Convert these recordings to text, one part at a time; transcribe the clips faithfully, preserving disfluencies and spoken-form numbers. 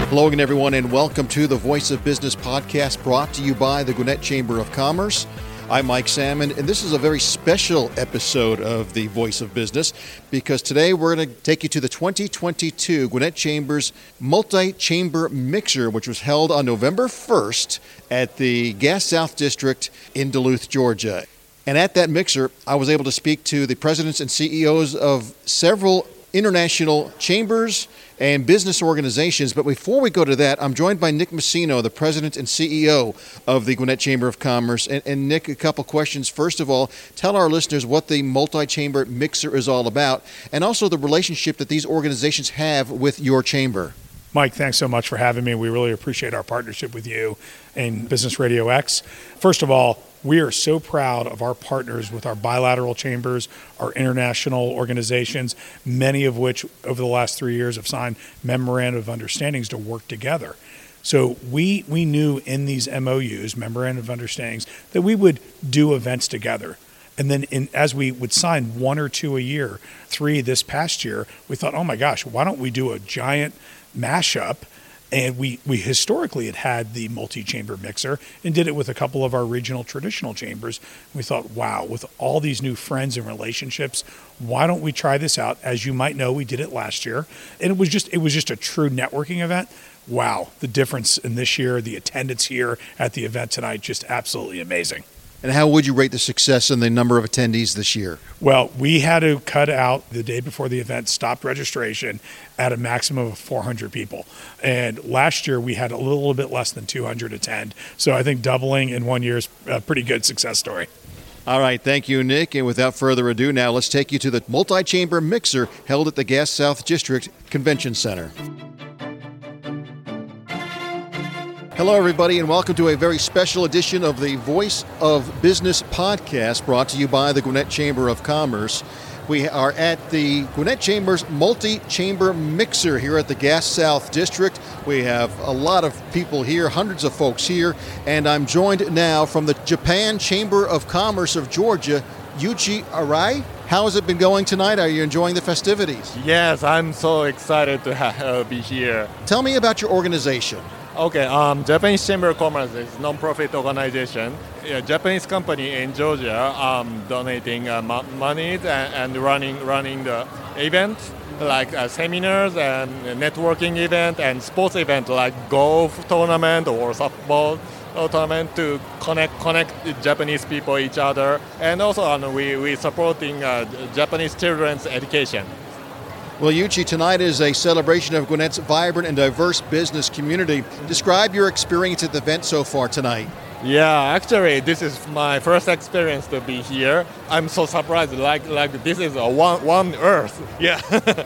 Hello again, everyone, and welcome to the Voice of Business podcast brought to you by the Gwinnett Chamber of Commerce. I'm Mike Salmon, and this is a very special episode of the Voice of Business because today we're going to take you to the twenty twenty-two Gwinnett Chamber's Multi-Chamber Mixer, which was held on November first at the Gas South District in Duluth, Georgia. And at that mixer, I was able to speak to the presidents and C E Os of several international chambers and business organizations. But before we go to that, I'm joined by Nick Messino, the president and C E O of the Gwinnett Chamber of Commerce. And, and Nick, a couple questions. First of all, tell our listeners what the multi-chamber mixer is all about, and also the relationship that these organizations have with your chamber. Mike, thanks so much for having me. We really appreciate our partnership with you and Business Radio X. First of all, we are so proud of our partners with our bilateral chambers, our international organizations, many of which over the last three years have signed memorandum of understandings to work together. So we we knew in these M O Us, memorandum of understandings, that we would do events together. And then in, as we would sign one or two a year, three this past year, we thought, oh my gosh, why don't we do a giant mashup? And we, we historically had had the multi-chamber mixer and did it with a couple of our regional traditional chambers. We thought, wow, with all these new friends and relationships, why don't we try this out? As you might know, we did it last year. And it was just it was just a true networking event. Wow, the difference in this year, the attendance here at the event tonight, just absolutely amazing. And how would you rate the success and the number of attendees this year? Well, we had to cut out the day before the event, stopped registration at a maximum of four hundred people. And last year we had a little bit less than two hundred attend. So I think doubling in one year is a pretty good success story. All right, thank you, Nick. And without further ado, now let's take you to the multi-chamber mixer held at the Gas South District Convention Center. Hello, everybody, and welcome to a very special edition of the Voice of Business podcast brought to you by the Gwinnett Chamber of Commerce. We are at the Gwinnett Chamber's multi-chamber mixer here at the Gas South District. We have a lot of people here, hundreds of folks here, and I'm joined now from the Japan Chamber of Commerce of Georgia, Yuichi Arai. How has it been going tonight? Are you enjoying the festivities? Yes, I'm so excited to ha- uh, be here. Tell me about your organization. Okay, um, Japanese Chamber of Commerce is a non-profit organization. A Japanese company in Georgia um, donating uh, mo- money and, and running running the events like uh, seminars and networking event and sports event like golf tournament or softball tournament to connect connect the Japanese people each other, and also um, we we supporting uh, Japanese children's education. Well, Yuichi, tonight is a celebration of Gwinnett's vibrant and diverse business community. Describe your experience at the event so far tonight. Yeah, actually, this is my first experience to be here. I'm so surprised, like like this is a one one Earth. Yeah,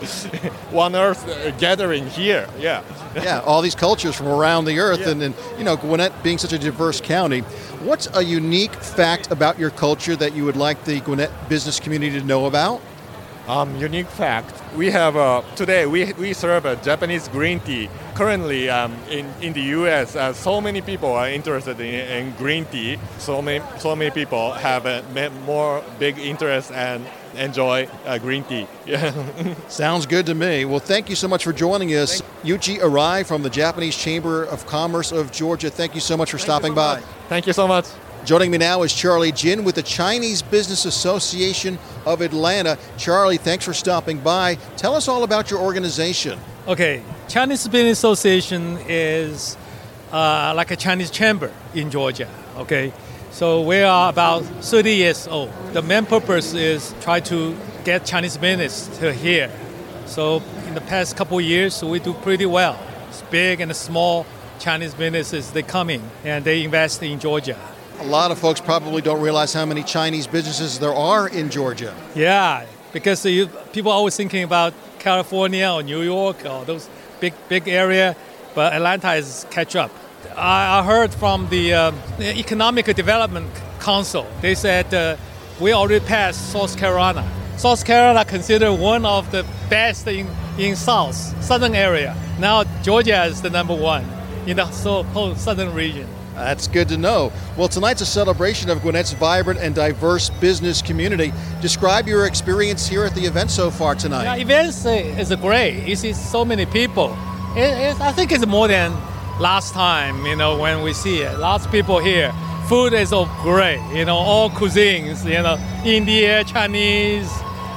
one Earth gathering here. Yeah. Yeah, all these cultures from around the earth, yeah. and, and you know, Gwinnett being such a diverse county. What's a unique fact about your culture that you would like the Gwinnett business community to know about? Um, unique fact, we have, uh, today we we serve a Japanese green tea. Currently um, in, in the U S, uh, so many people are interested in, in green tea. So many, so many people have a more big interest and enjoy uh, green tea. Yeah. Sounds good to me. Well, thank you so much for joining us. Yuichi Arai from the Japanese Chamber of Commerce of Georgia. Thank you so much for Thank stopping so by. Much. Thank you so much. Joining me now is Charlie Jin with the Chinese Business Association of Atlanta. Charlie, thanks for stopping by. Tell us all about your organization. Okay, Chinese Business Association is uh, like a Chinese chamber in Georgia, okay? So we are about thirty years old. The main purpose is try to get Chinese business to here. So in the past couple of years, we do pretty well. It's big and small Chinese businesses, they come in and they invest in Georgia. A lot of folks probably don't realize how many Chinese businesses there are in Georgia. Yeah, because you, people are always thinking about California or New York or those big, big area, but Atlanta is catch up. I, I heard from the, um, the Economic Development Council, they said uh, we already passed South Carolina. South Carolina considered one of the best in, in South, southern area. Now Georgia is the number one in the whole southern region. That's good to know. Well, tonight's a celebration of Gwinnett's vibrant and diverse business community. Describe your experience here at the event so far tonight. Yeah, events is great. You see so many people. It, it, I think it's more than last time, you know, when we see it. Lots of people here. Food is all great, you know, all cuisines, you know, India, Chinese,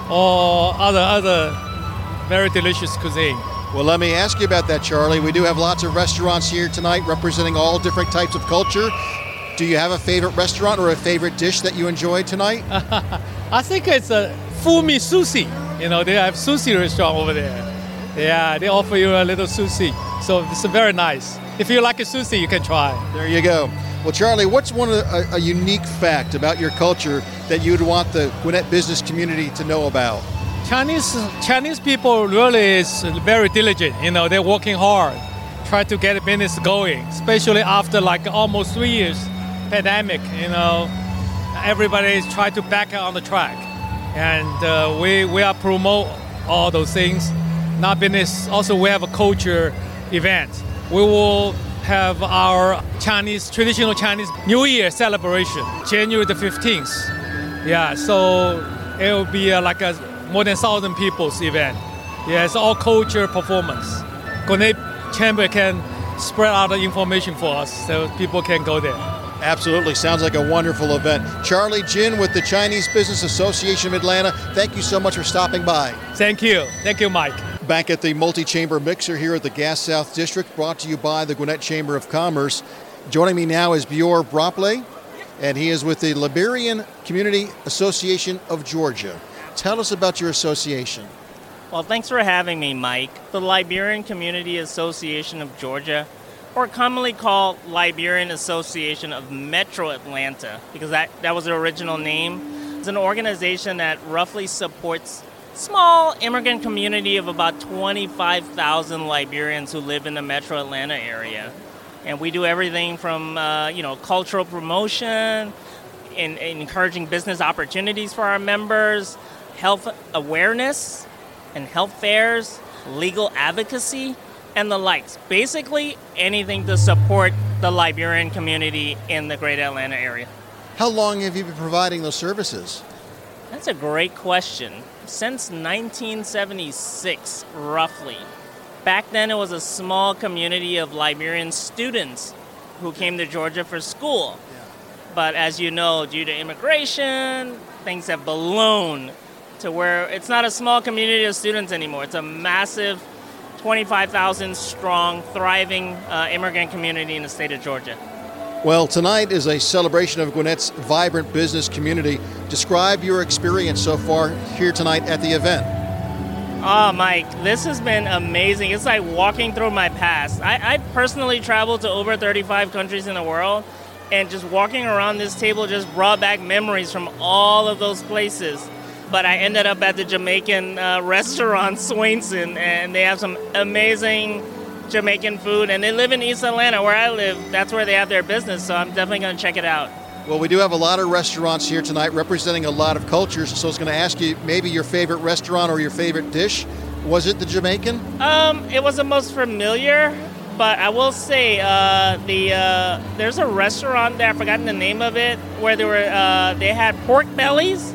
or other other very delicious cuisine. Well, let me ask you about that, Charlie. We do have lots of restaurants here tonight representing all different types of culture. Do you have a favorite restaurant or a favorite dish that you enjoyed tonight? I think it's a Fumi Sushi. You know, they have sushi restaurant over there. Yeah, they offer you a little sushi. So it's very nice. If you like a sushi, you can try. There you go. Well, Charlie, what's one of the, a, a unique fact about your culture that you'd want the Gwinnett business community to know about? Chinese Chinese people really is very diligent. You know, they're working hard, try to get a business going, especially after like almost three years pandemic. You know, everybody is trying to back on the track, and uh, we we are promote all those things. Not business. Also, we have a culture event. We will have our Chinese traditional Chinese New Year celebration, January the fifteenth. Yeah, so it will be uh, like a more than thousand people's event. Yeah, it's all culture performance. Gwinnett Chamber can spread out the information for us so people can go there. Absolutely. Sounds like a wonderful event. Charlie Jin with the Chinese Business Association of Atlanta, thank you so much for stopping by. Thank you. Thank you, Mike. Back at the multi-chamber mixer here at the Gas South District, brought to you by the Gwinnett Chamber of Commerce. Joining me now is Bjor Brople, and he is with the Liberian Community Association of Georgia. Tell us about your association. Well, thanks for having me, Mike. The Liberian Community Association of Georgia, or commonly called Liberian Association of Metro Atlanta, because that, that was the original name, is an organization that roughly supports small immigrant community of about twenty-five thousand Liberians who live in the Metro Atlanta area. And we do everything from, uh, you know, cultural promotion, in, in encouraging business opportunities for our members, health awareness and health fairs, legal advocacy, and the likes. Basically, anything to support the Liberian community in the greater Atlanta area. How long have you been providing those services? That's a great question. Since nineteen seventy-six, roughly. Back then, it was a small community of Liberian students who came to Georgia for school. Yeah. But as you know, due to immigration, things have ballooned to where it's not a small community of students anymore. It's a massive twenty-five thousand strong, thriving uh, immigrant community in the state of Georgia. Well, tonight is a celebration of Gwinnett's vibrant business community. Describe your experience so far here tonight at the event. Oh, Mike, this has been amazing. It's like walking through my past. I, I personally traveled to over thirty-five countries in the world, and just walking around this table just brought back memories from all of those places. But I ended up at the Jamaican uh, restaurant, Swainson, and they have some amazing Jamaican food, and they live in East Atlanta, where I live. That's where they have their business, so I'm definitely going to check it out. Well, we do have a lot of restaurants here tonight representing a lot of cultures, so I was going to ask you maybe your favorite restaurant or your favorite dish. Was it the Jamaican? Um, it was the most familiar, but I will say uh, the uh, there's a restaurant there, I've forgotten the name of it, where they were uh, they had pork bellies.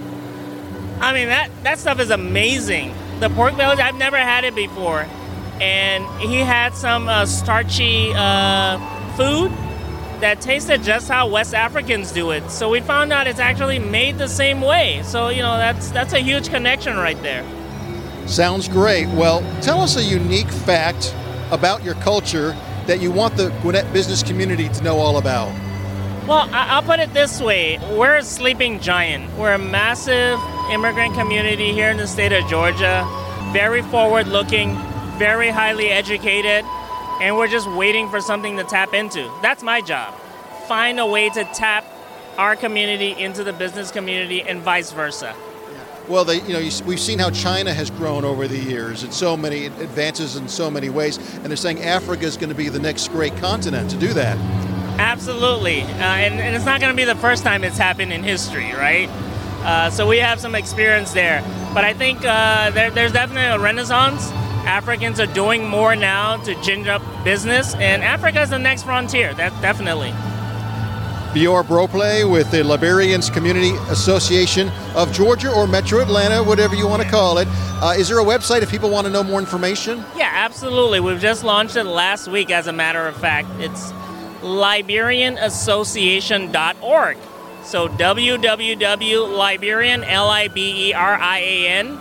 I mean, that, that stuff is amazing. The pork bellies, I've never had it before. And he had some uh, starchy uh, food that tasted just how West Africans do it. So we found out it's actually made the same way. So, you know, that's that's a huge connection right there. Sounds great. Well, tell us a unique fact about your culture that you want the Gwinnett business community to know all about. Well, I'll put it this way. We're a sleeping giant. We're a massive immigrant community here in the state of Georgia, very forward-looking, very highly educated, and we're just waiting for something to tap into. That's my job. Find a way to tap our community into the business community and vice versa. Well, they, you know, we've seen how China has grown over the years and so many advances in so many ways, and they're saying Africa is going to be the next great continent to do that. Absolutely, uh, and, and it's not going to be the first time it's happened in history, right? Uh, so we have some experience there. But I think uh, there, there's definitely a renaissance. Africans are doing more now to ginger up business, and Africa is the next frontier, that definitely. Bior Brople with the Liberians Community Association of Georgia, or Metro Atlanta, whatever you want to call it. Uh, is there a website if people want to know more information? Yeah, absolutely. We've just launched it last week, as a matter of fact. It's liberian association dot org. So w w w dot liberian, L I B E R I A N,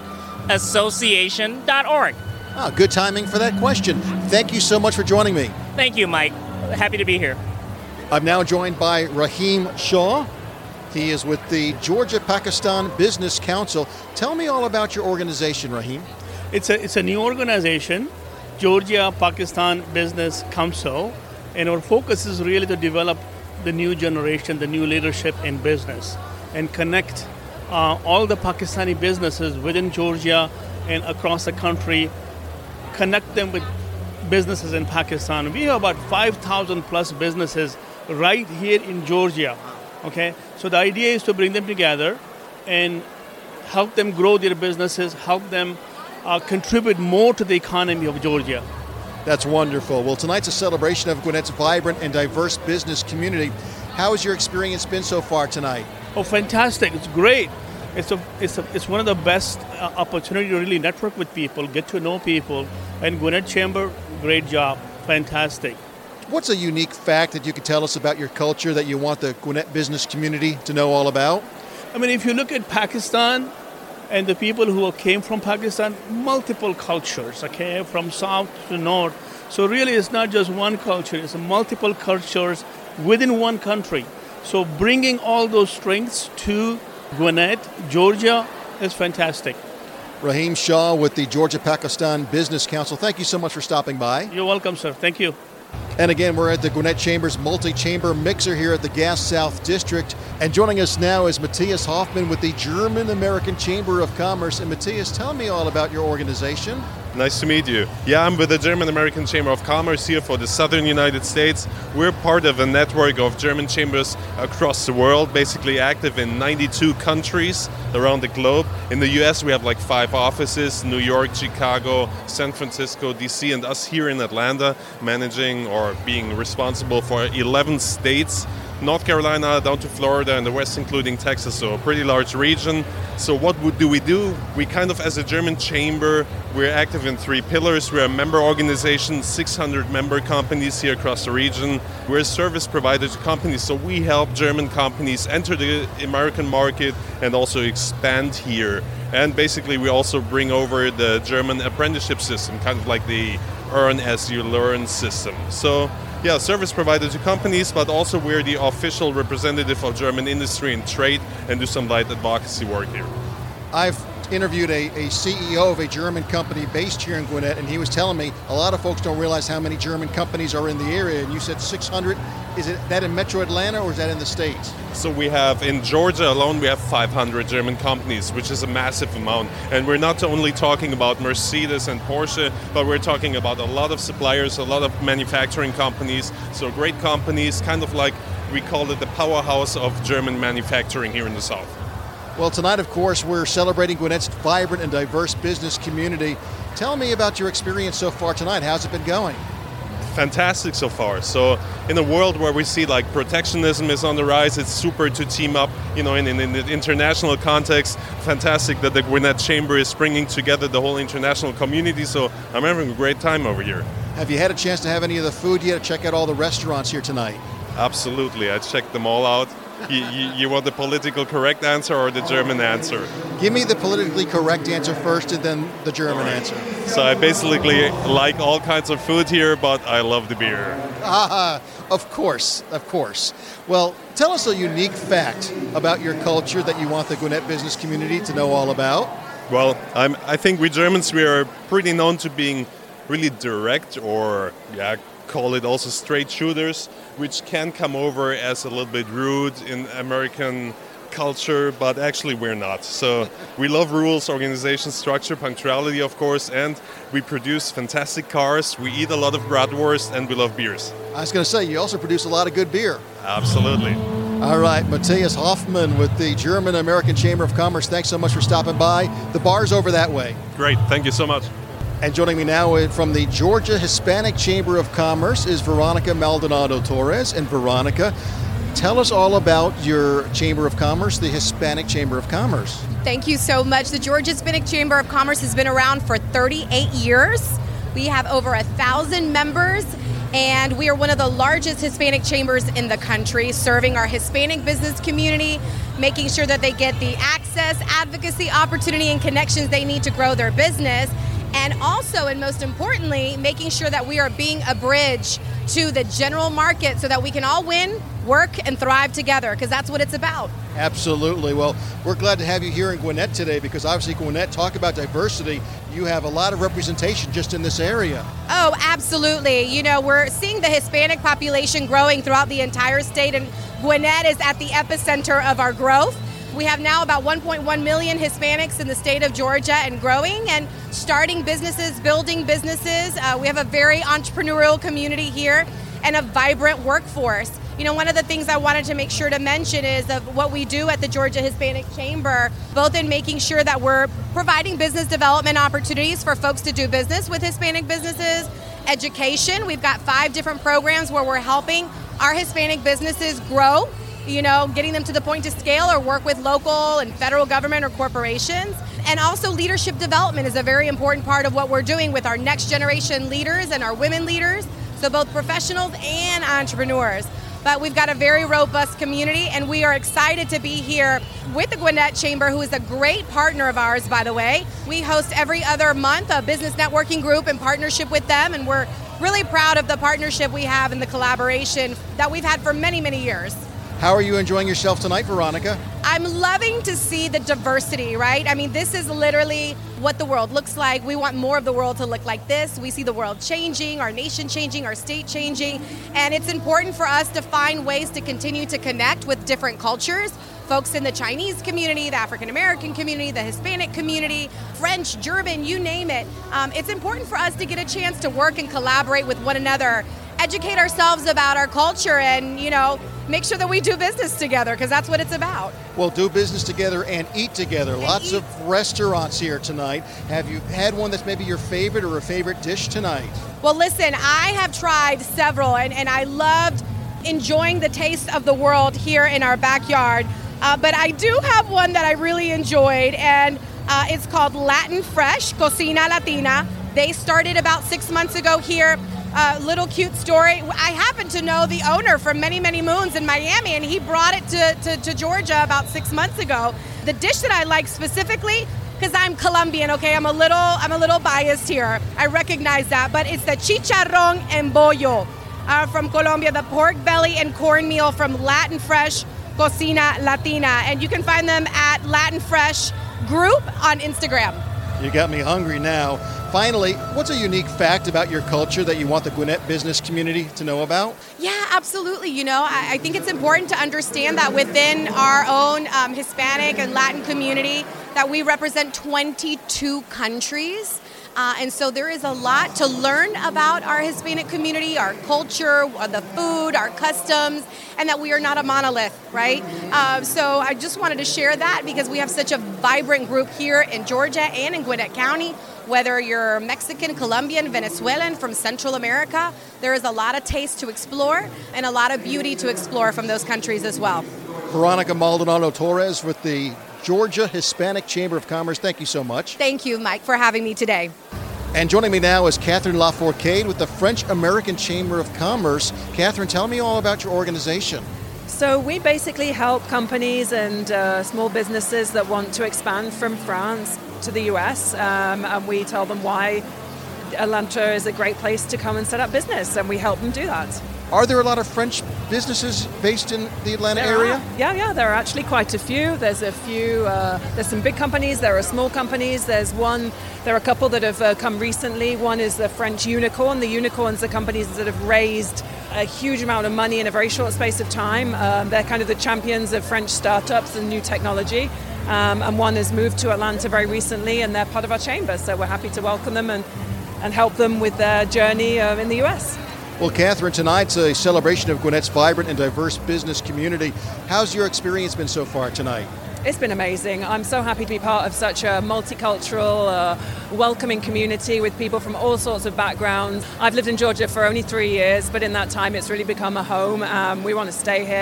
association dot org. Oh, good timing for that question. Thank you so much for joining me. Thank you, Mike. Happy to be here. I'm now joined by Rahim Shah. He is with the Georgia-Pakistan Business Council. Tell me all about your organization, Rahim. It's a, it's a new organization, Georgia-Pakistan Business Council, and our focus is really to develop the new generation, the new leadership in business, and connect uh, all the Pakistani businesses within Georgia and across the country, connect them with businesses in Pakistan. We have about five thousand plus businesses right here in Georgia. Okay, so the idea is to bring them together and help them grow their businesses, help them uh, contribute more to the economy of Georgia. That's wonderful. Well, tonight's a celebration of Gwinnett's vibrant and diverse business community. How has your experience been so far tonight? Oh, fantastic. It's great. It's a, it's a, it's one of the best uh, opportunity to really network with people, get to know people. And Gwinnett Chamber, great job. Fantastic. What's a unique fact that you could tell us about your culture that you want the Gwinnett business community to know all about? I mean, if you look at Pakistan and the people who came from Pakistan, multiple cultures, okay, from south to north. So really it's not just one culture, it's multiple cultures within one country. So bringing all those strengths to Gwinnett, Georgia, is fantastic. Rahim Shah with the Georgia-Pakistan Business Council. Thank you so much for stopping by. You're welcome, sir. Thank you. And again, we're at the Gwinnett Chamber's multi-chamber mixer here at the Gas South District. And joining us now is Matthias Hoffman with the German-American Chamber of Commerce. And Matthias, tell me all about your organization. Nice to meet you. Yeah, I'm with the German-American Chamber of Commerce here for the Southern United States. We're part of a network of German chambers across the world, basically active in ninety-two countries around the globe. In the U S, we have like five offices: New York, Chicago, San Francisco, D C, and us here in Atlanta, managing or being responsible for eleven states. North Carolina down to Florida and the West, including Texas, so a pretty large region. So what would, do we do? We kind of, as a German chamber, we're active in three pillars. We're a member organization, six hundred member companies here across the region. We're a service provider to companies, so we help German companies enter the American market and also expand here. And basically we also bring over the German apprenticeship system, kind of like the earn as you learn system. So yeah, service provider to companies, but also we're the official representative of German industry and trade and do some light advocacy work here. I've interviewed a, a C E O of a German company based here in Gwinnett, and he was telling me a lot of folks don't realize how many German companies are in the area, and you said six hundred. Is it that in Metro Atlanta or is that in the States? So we have, in Georgia alone, we have five hundred German companies, which is a massive amount. And we're not only talking about Mercedes and Porsche, but we're talking about a lot of suppliers, a lot of manufacturing companies. So great companies, kind of like we call it the powerhouse of German manufacturing here in the South. Well, tonight, of course, we're celebrating Gwinnett's vibrant and diverse business community. Tell me about your experience so far tonight. How's it been going? Fantastic so far. So in a world where we see like protectionism is on the rise, it's super to team up, you know, in, in, in the international context. Fantastic that the Gwinnett Chamber is bringing together the whole international community. So I'm having a great time over here. Have you had a chance to have any of the food yet? Check out all the restaurants here tonight. Absolutely. I checked them all out. You, you, you want the political correct answer or the German answer? Give me the politically correct answer first and then the German right. answer. So I basically like all kinds of food here, but I love the beer. Ah, of course, of course. Well, tell us a unique fact about your culture that you want the Gwinnett business community to know all about. Well, I'm, I think we Germans, we are pretty known to being really direct, or yeah, call it also straight shooters, which can come over as a little bit rude in American culture, but actually we're not. So we love rules, organization structure, punctuality, of course, and we produce fantastic cars, we eat a lot of bratwurst, and we love beers. I was going to say, you also produce a lot of good beer. Absolutely. All right, Matthias Hoffman with the German-American Chamber of Commerce, thanks so much for stopping by. The bar's over that way. Great, thank you so much. And joining me now from the Georgia Hispanic Chamber of Commerce is Veronica Maldonado Torres. And Veronica, Tell us all about your Chamber of Commerce, the Hispanic Chamber of Commerce. Thank you so much. The Georgia Hispanic Chamber of Commerce has been around for thirty-eight years. We have over a thousand members, and we are one of the largest Hispanic chambers in the country, serving our Hispanic business community, making sure that they get the access, advocacy, opportunity, and connections they need to grow their business. And also, and most importantly, making sure that we are being a bridge to the general market so that we can all win, work, and thrive together, because that's what it's about. Absolutely. Well, we're glad to have you here in Gwinnett today, because obviously Gwinnett, talk about diversity, you have a lot of representation just in this area. Oh, absolutely. You know, we're seeing the Hispanic population growing throughout the entire state, and Gwinnett is at the epicenter of our growth. We have now about one point one million Hispanics in the state of Georgia and growing and starting businesses, building businesses. Uh, we have a very entrepreneurial community here and a vibrant workforce. You know, one of the things I wanted to make sure to mention is of what we do at the Georgia Hispanic Chamber, both in making sure that we're providing business development opportunities for folks to do business with Hispanic businesses, education. We've got five different programs where we're helping our Hispanic businesses grow, you know, getting them to the point to scale or work with local and federal government or corporations. And also leadership development is a very important part of what we're doing with our next generation leaders and our women leaders, so both professionals and entrepreneurs. But we've got a very robust community, and we are excited to be here with the Gwinnett Chamber, who is a great partner of ours, by the way. We host every other month a business networking group in partnership with them, and we're really proud of the partnership we have and the collaboration that we've had for many, many years. How are you enjoying yourself tonight, Veronica? I'm loving to see the diversity, right? I mean, this is literally what the world looks like. We want more of the world to look like this. We see the world changing, our nation changing, our state changing, and it's important for us to find ways to continue to connect with different cultures. Folks in the Chinese community, the African American community, the Hispanic community, French, German, you name it. Um, it's important for us to get a chance to work and collaborate with one another, educate ourselves about our culture, and, you know, make sure that we do business together, because that's what it's about. Well, do business together and eat together. And Lots eat. of restaurants here tonight. Have you had one that's maybe your favorite or a favorite dish tonight? Well, listen, I have tried several, and, and I loved enjoying the taste of the world here in our backyard. Uh, but I do have one that I really enjoyed, and uh, it's called Latin Fresh, Cocina Latina. They started about six months ago here. Uh, little cute story. I happen to know the owner from many, many moons in Miami, and he brought it to, to, to Georgia about six months ago. The dish that I like specifically, because I'm Colombian, okay, I'm a little, I'm a little biased here. I recognize that, but it's the chicharrón en bollo uh, from Colombia, the pork belly and cornmeal from Latin Fresh Cocina Latina, and you can find them at Latin Fresh Group on Instagram. You got me hungry now. Finally, what's a unique fact about your culture that you want the Gwinnett business community to know about? Yeah, absolutely. You know, I, I think it's important to understand that within our own um, Hispanic and Latin community, that we represent twenty-two countries. Uh, and so there is a lot to learn about our Hispanic community, our culture, the food, our customs, and that we are not a monolith, right? Uh, so I just wanted to share that because we have such a vibrant group here in Georgia and in Gwinnett County. Whether you're Mexican, Colombian, Venezuelan, from Central America, there is a lot of taste to explore and a lot of beauty to explore from those countries as well. Veronica Maldonado Torres with the Georgia Hispanic Chamber of Commerce. Thank you so much. Thank you, Mike, for having me today. And joining me now is Catherine Lafourcade with the French American Chamber of Commerce. Catherine, tell me all about your organization. So we basically help companies and uh, small businesses that want to expand from France to the U S, um, and we tell them why Atlanta is a great place to come and set up business, and we help them do that. Are there a lot of French businesses based in the Atlanta There area? are. Yeah, yeah, there are actually quite a few. There's a few, uh, there's some big companies, there are small companies, there's one, there are a couple that have uh, come recently. One is the French Unicorn. The Unicorns are companies that have raised a huge amount of money in a very short space of time. Um, they're kind of the champions of French startups and new technology. Um, and one has moved to Atlanta very recently, and they're part of our chamber. So we're happy to welcome them and, and help them with their journey uh, in the U S. Well, Catherine, tonight's a celebration of Gwinnett's vibrant and diverse business community. How's your experience been so far tonight? It's been amazing. I'm so happy to be part of such a multicultural, uh, welcoming community with people from all sorts of backgrounds. I've lived in Georgia for only three years, but in that time it's really become a home. Um, we want to stay here.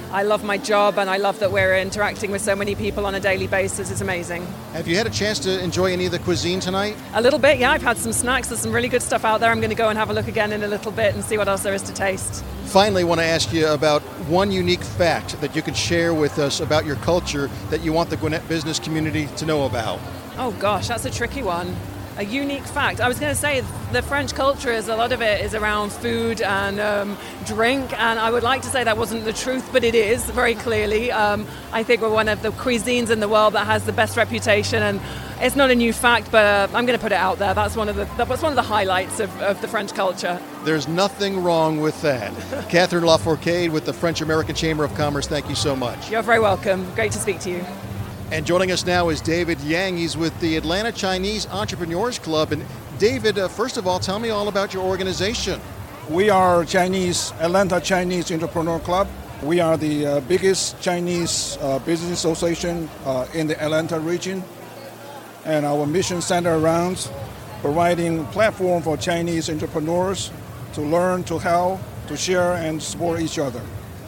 I love my job, and I love that we're interacting with so many people on a daily basis. It's amazing. Have you had a chance to enjoy any of the cuisine tonight? A little bit, yeah. I've had some snacks. There's some really good stuff out there. I'm going to go and have a look again in a little bit and see what else there is to taste. Finally, I want to ask you about one unique fact that you could share with us about your culture that you want the Gwinnett business community to know about. Oh gosh, that's a tricky one. A unique fact. I was going to say the French culture is a lot of it is around food and um, drink, and I would like to say that wasn't the truth, but it is very clearly. Um, I think we're one of the cuisines in the world that has the best reputation, and it's not a new fact, but uh, I'm going to put it out there. That's one of the that's one of the highlights of, of the French culture. There's nothing wrong with that. Catherine Lafourcade with the French American Chamber of Commerce, thank you so much. You're very welcome. Great to speak to you. And joining us now is David Yang. He's with the Atlanta Chinese Entrepreneurs Club. And David, uh, first of all, tell me all about your organization. We are Chinese Atlanta Chinese Entrepreneur Club. We are the uh, biggest Chinese uh, business association uh, in the Atlanta region. And our mission centers around providing platform for Chinese entrepreneurs to learn, to help, to share, and support each other.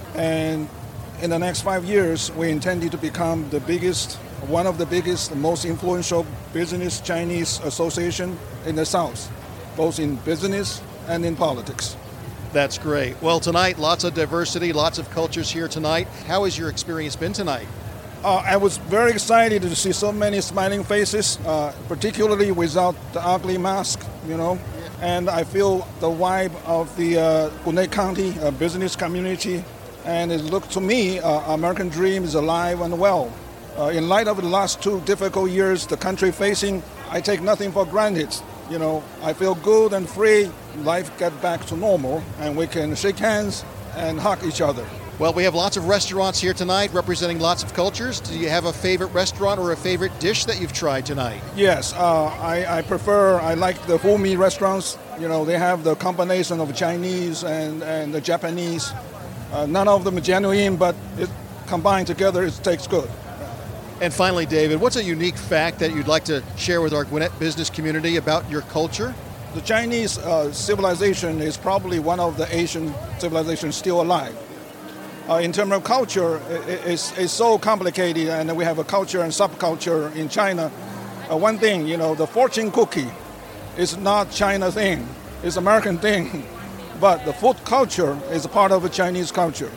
And in the next five years, we intended to become the biggest, one of the biggest, most influential business Chinese association in the South, both in business and in politics. That's great. Well, tonight, lots of diversity, lots of cultures here tonight. How has your experience been tonight? Uh, I was very excited to see so many smiling faces, uh, particularly without the ugly mask, you know. And I feel the vibe of the uh, Gwinnett County uh, business community. And it looked to me, uh, American dream is alive and well. Uh, in light of the last two difficult years the country facing, I take nothing for granted. You know, I feel good and free. Life get back to normal, and we can shake hands and hug each other. Well, we have lots of restaurants here tonight representing lots of cultures. Do you have a favorite restaurant or a favorite dish that you've tried tonight? Yes, uh, I, I prefer, I like the Fumi restaurants. You know, they have the combination of Chinese and, and the Japanese. Uh, none of them are genuine, but it combined together, it tastes good. And finally, David, what's a unique fact that you'd like to share with our Gwinnett business community about your culture? The Chinese uh, civilization is probably one of the Asian civilizations still alive. Uh, in terms of culture, it, it's, it's so complicated, and we have a culture and subculture in China. Uh, one thing, you know, the fortune cookie is not China thing, it's American thing. But the food culture is a part of the Chinese culture.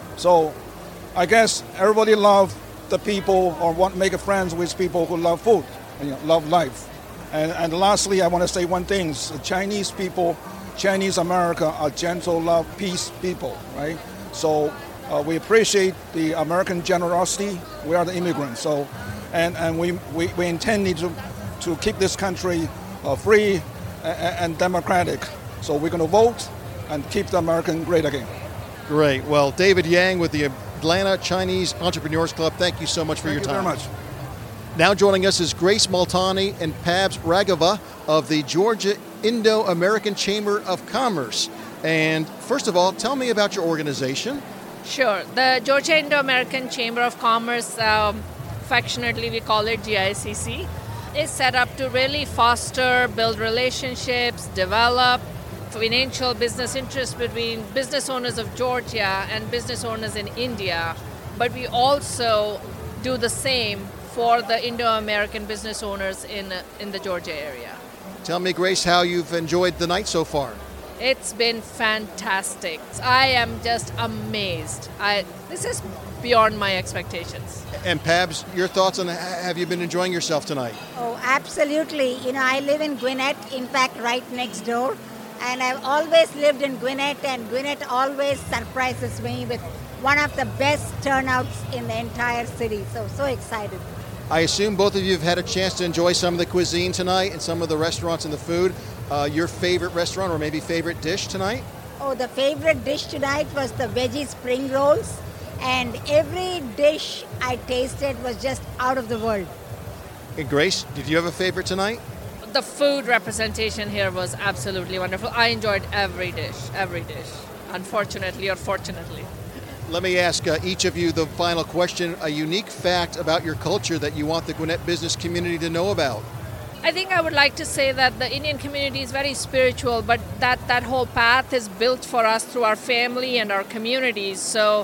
So I guess everybody loves the people or want to make friends with people who love food, you know, love life. And, and lastly, I want to say one thing. Chinese people, Chinese America are gentle, love, peace people, right? So uh, we appreciate the American generosity. We are the immigrants. So, and, and we, we, we intend to, to keep this country uh, free and, and democratic. So we're going to vote and keep the American great again. Great. Well, David Yang with the Atlanta Chinese Entrepreneurs Club, thank you so much for thank your you time. Thank you very much. Now joining us is Grace Maltani and Pabs Raghava of the Georgia Indo-American Chamber of Commerce. And first of all, tell me about your organization. Sure. The Georgia Indo-American Chamber of Commerce, um, affectionately we call it G I C C, is set up to really foster, build relationships, develop financial business interests between business owners of Georgia and business owners in India. But we also do the same for the Indo-American business owners in, in the Georgia area. Tell me, Grace, how you've enjoyed the night so far. It's been fantastic. I am just amazed. I, this is beyond my expectations. And Pabs, your thoughts on have you been enjoying yourself tonight? Oh, absolutely. You know, I live in Gwinnett, in fact, right next door. And I've always lived in Gwinnett, and Gwinnett always surprises me with one of the best turnouts in the entire city. So, so excited. I assume both of you have had a chance to enjoy some of the cuisine tonight and some of the restaurants and the food. Uh, your favorite restaurant or maybe favorite dish tonight? Oh, the favorite dish tonight was the veggie spring rolls. And every dish I tasted was just out of the world. Hey, Grace, did you have a favorite tonight? The food representation here was absolutely wonderful. I enjoyed every dish, every dish, unfortunately or fortunately. Let me ask uh, each of you the final question, a unique fact about your culture that you want the Gwinnett business community to know about. I think I would like to say that the Indian community is very spiritual, but that, that whole path is built for us through our family and our communities. So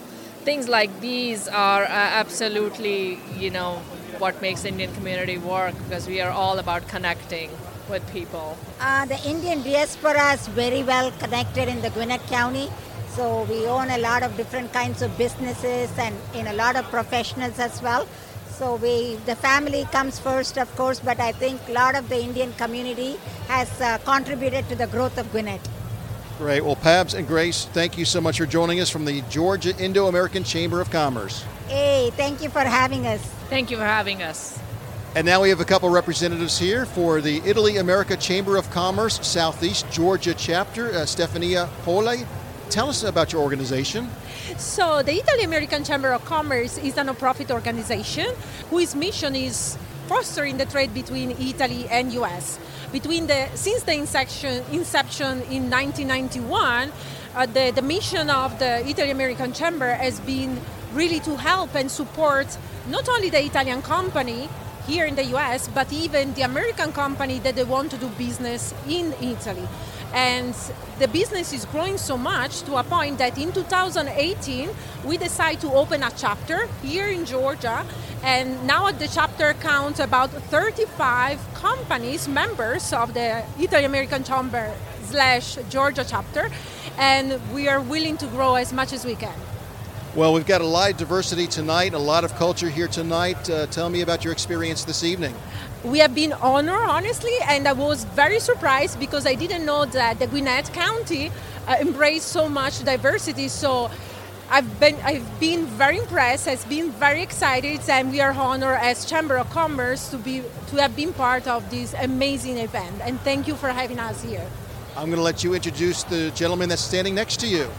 things like these are uh, absolutely, you know, what makes the Indian community work, because we are all about connecting with people. Uh, the Indian diaspora is very well connected in the Gwinnett County. So we own a lot of different kinds of businesses and in a lot of professionals as well. So we, the family comes first, of course, but I think a lot of the Indian community has uh, contributed to the growth of Gwinnett. Great. Well, Pabs and Grace, thank you so much for joining us from the Georgia Indo-American Chamber of Commerce. Hey, thank you for having us. Thank you for having us. And now we have a couple representatives here for the Italy America Chamber of Commerce Southeast Georgia chapter. Uh, Stefania Pole, tell us about your organization. So the Italy American Chamber of Commerce is a non-profit organization whose mission is fostering the trade between Italy and U S. Between the since the inception, inception in nineteen ninety-one, uh, the, the mission of the Italy American Chamber has been really to help and support not only the Italian company here in the U S, but even the American company that they want to do business in Italy. And the business is growing so much to a point that in two thousand eighteen, we decided to open a chapter here in Georgia. And now the chapter counts about thirty-five companies, members of the Italy American Chamber slash Georgia chapter. And we are willing to grow as much as we can. Well, we've got a lot of diversity tonight, a lot of culture here tonight. Uh, tell me about your experience this evening. We have been honored, honestly, and I was very surprised because I didn't know that the Gwinnett County uh, embraced so much diversity. So I've been I've been very impressed, I've been very excited, and we are honored as Chamber of Commerce to be to have been part of this amazing event. And thank you for having us here. I'm going to let you introduce the gentleman that's standing next to you.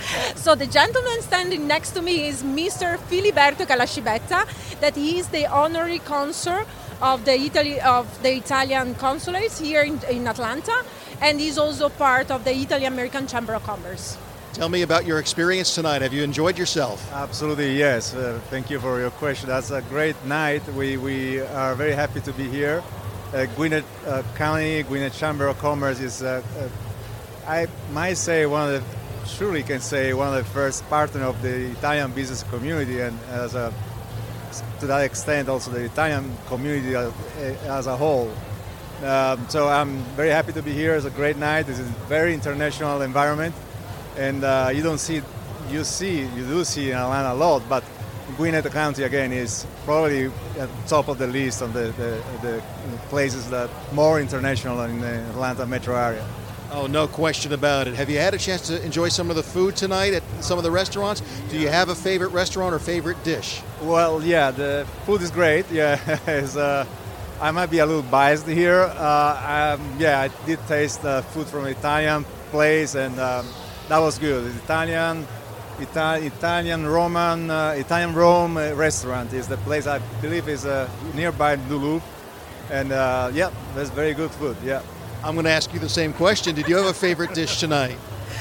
So the gentleman standing next to me is Mister Filiberto Calascibetta, that he is the honorary consul of the Italy of the Italian consulates here in, in Atlanta, and he's also part of the Italy American Chamber of Commerce. Tell me about your experience tonight. Have you enjoyed yourself? Absolutely, yes. Uh, thank you for your question. That's a great night. We, we are very happy to be here. Uh, Gwinnett uh, County, Gwinnett Chamber of Commerce is, uh, uh, I might say, one of the, surely can say, one of the first partners of the Italian business community, and as a, to that extent also the Italian community as, as a whole. Um, so I'm very happy to be here. It's a great night. It's a very international environment, and uh, you don't see, you see, you do see in Atlanta a lot, but Gwinnett County again is probably at the top of the list of the, the, the places that more international in the Atlanta metro area. Oh, no question about it. Have you had a chance to enjoy some of the food tonight at some of the restaurants? Do you have a favorite restaurant or favorite dish? Well, yeah, the food is great. Yeah, it's, uh, I might be a little biased here. Uh, um, yeah, I did taste uh, food from an Italian place, and um, that was good. It's Italian. Ita- Italian Roman uh, Italian Rome uh, restaurant is the place I believe is uh, nearby Duluth, and uh, yeah, that's very good food. Yeah, I'm going to ask you the same question. Did you have a favorite dish tonight?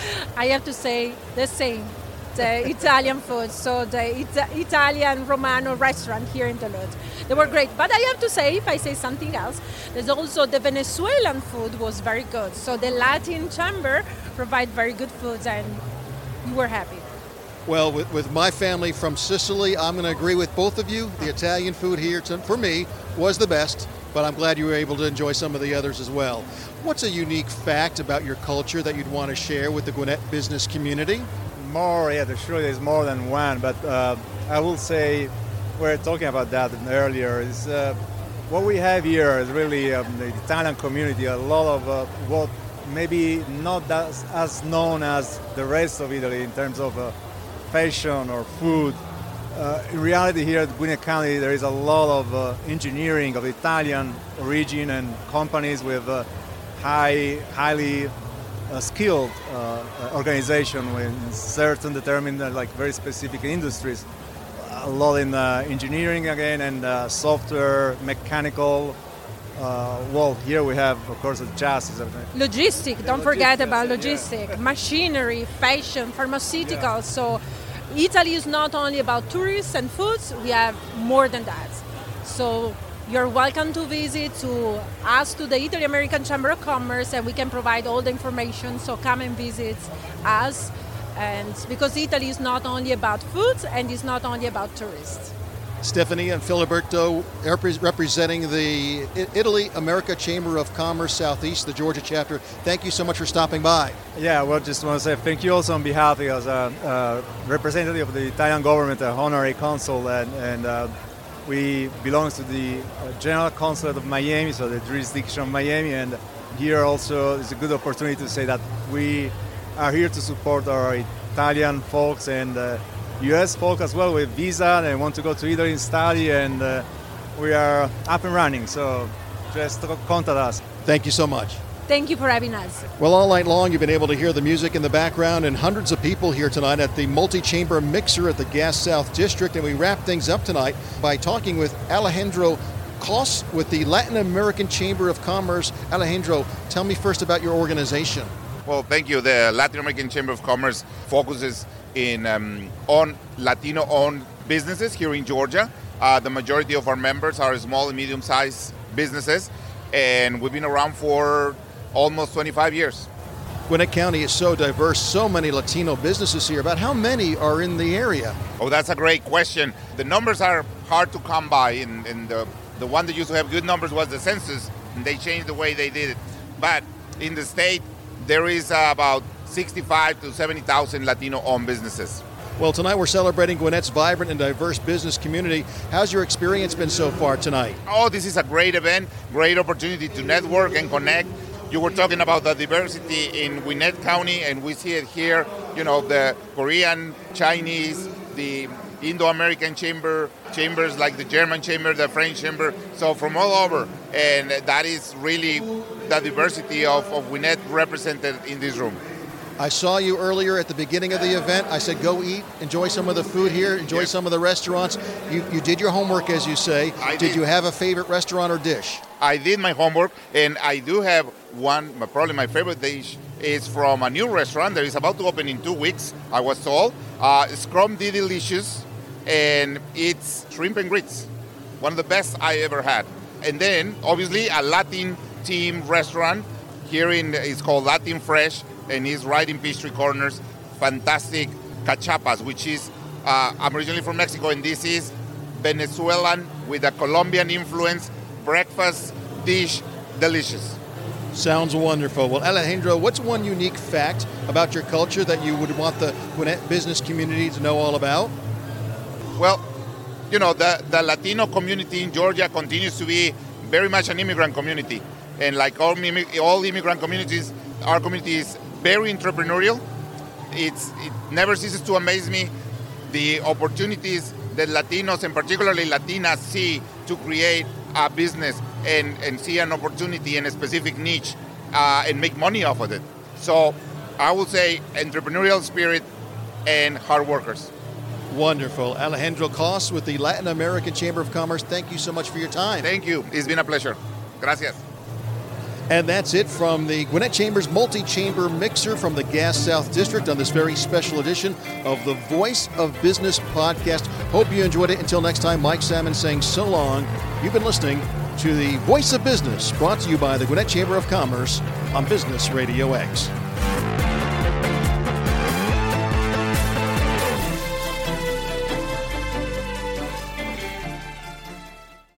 I have to say the same, the Italian food. So the Ita- Italian Romano restaurant here in Duluth, they were great. But I have to say, if I say something else, there's also the Venezuelan food was very good. So the Latin Chamber provide very good foods, and we were happy. Well, with, with my family from Sicily, I'm going to agree with both of you. The Italian food here, to, for me, was the best, but I'm glad you were able to enjoy some of the others as well. What's a unique fact about your culture that you'd want to share with the Gwinnett business community? More, yeah, sure there's more than one, but uh, I will say, we were talking about that earlier, is uh, what we have here is really um, the Italian community, a lot of uh, what maybe not as, as known as the rest of Italy in terms of uh, fashion or food. Uh, in reality here at Gwinnett County there is a lot of uh, engineering of Italian origin and companies with uh, high, highly uh, skilled uh, organization in certain determined uh, like very specific industries. A lot in uh, engineering again and uh, software, mechanical. Uh, well, here we have, of course, the jazz. Logistic, don't forget about logistic, yeah. Machinery, fashion, pharmaceuticals. Yeah. So Italy is not only about tourists and foods, we have more than that. So you're welcome to visit to us to the Italy American Chamber of Commerce, and we can provide all the information. So come and visit us. And because Italy is not only about food and it's not only about tourists. Stephanie and Filiberto repre- representing the I- Italy America Chamber of Commerce Southeast, the Georgia chapter. Thank you so much for stopping by. Yeah, well, just want to say thank you also on behalf as a uh, representative of the Italian government, an honorary consul, and, and uh, we belong to the uh, General Consulate of Miami, so the jurisdiction of Miami, and here also is a good opportunity to say that we are here to support our Italian folks and uh, U S folk as well with visa and want to go to Italy and study, and uh, we are up and running, so just contact us. Thank you so much. Thank you for having us. Well, all night long you've been able to hear the music in the background and hundreds of people here tonight at the multi-chamber mixer at the Gas South District, and we wrap things up tonight by talking with Alejandro Cos with the Latin American Chamber of Commerce. Alejandro, tell me first about your organization. Well, thank you. The Latin American Chamber of Commerce focuses in um, on Latino-owned businesses here in Georgia. Uh, the majority of our members are small and medium-sized businesses, and we've been around for almost twenty-five years. Gwinnett County is so diverse, so many Latino businesses here. About how many are in the area? Oh, that's a great question. The numbers are hard to come by, and, and the, the one that used to have good numbers was the census, and they changed the way they did it. But in the state, there is uh, about sixty-five to seventy thousand Latino-owned businesses. Well, tonight we're celebrating Gwinnett's vibrant and diverse business community. How's your experience been so far tonight? Oh, this is a great event, great opportunity to network and connect. You were talking about the diversity in Gwinnett County, and we see it here. You know, the Korean, Chinese, the Indo-American chamber, chambers like the German chamber, the French chamber, so from all over. And that is really the diversity of, of Gwinnett represented in this room. I saw you earlier at the beginning of the event. I said, go eat, enjoy some of the food here, enjoy yes. some of the restaurants. You, you did your homework, as you say. I did. did you have a favorite restaurant or dish? I did my homework, and I do have one, probably my favorite dish is from a new restaurant that is about to open in two weeks, I was told. Uh, Scrum de Delicious, and it's shrimp and grits. One of the best I ever had. And then, obviously, a Latin team restaurant here in, it's called Latin Fresh, and it's right in Peachtree Corners. Fantastic cachapas, which is, uh, I'm originally from Mexico, and this is Venezuelan with a Colombian influence, breakfast dish, delicious. Sounds wonderful. Well, Alejandro, what's one unique fact about your culture that you would want the Gwinnett business community to know all about? Well, you know, the, the Latino community in Georgia continues to be very much an immigrant community. And like all, all immigrant communities, our community is very entrepreneurial. It's, it never ceases to amaze me the opportunities that Latinos and particularly Latinas see to create a business and, and see an opportunity in a specific niche uh, and make money off of it. So I would say entrepreneurial spirit and hard workers. Wonderful. Alejandro Cos with the Latin American Chamber of Commerce, thank you so much for your time. Thank you. It's been a pleasure. Gracias. And that's it from the Gwinnett Chamber's multi-chamber mixer from the Gas South District on this very special edition of the Voice of Business podcast. Hope you enjoyed it. Until next time, Mike Salmon saying so long. You've been listening to the Voice of Business, brought to you by the Gwinnett Chamber of Commerce on Business Radio X.